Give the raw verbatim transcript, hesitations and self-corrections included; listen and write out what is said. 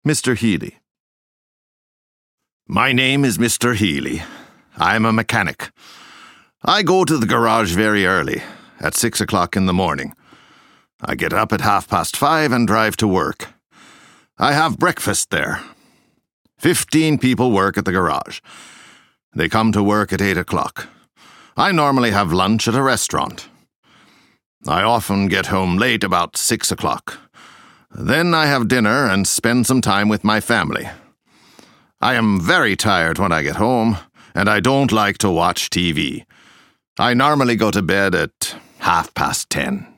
Mister Healy. My name is Mister Healy. I'm a mechanic. I go to the garage very early, at six o'clock in the morning. I get up at half past five and drive to work. I have breakfast there. Fifteen people work at the garage. They come to work at eight o'clock. I normally have lunch at a restaurant. I often get home late, about six o'clock. Then I have dinner and spend some time with my family. I am very tired when I get home, and I don't like to watch T V. I normally go to bed at half past ten.